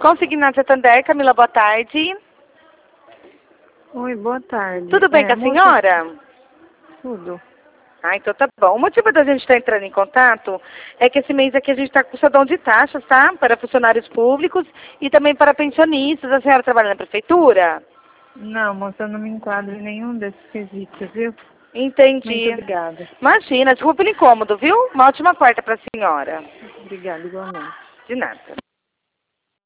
Consignado Santander, Camila, boa tarde. Oi, boa tarde. Tudo bem com a senhora? Tudo. Ah, então tá bom. O motivo da gente estar entrando em contato é que esse mês aqui a gente está com cedão de taxas, tá? Para funcionários públicos e também para pensionistas. A senhora trabalha na prefeitura? Não, moça, eu não me enquadro em nenhum desses quesitos, viu? Entendi. Muito obrigada. Imagina, desculpa o incômodo, viu? Uma ótima quarta para a senhora. Obrigada, igualmente. De nada.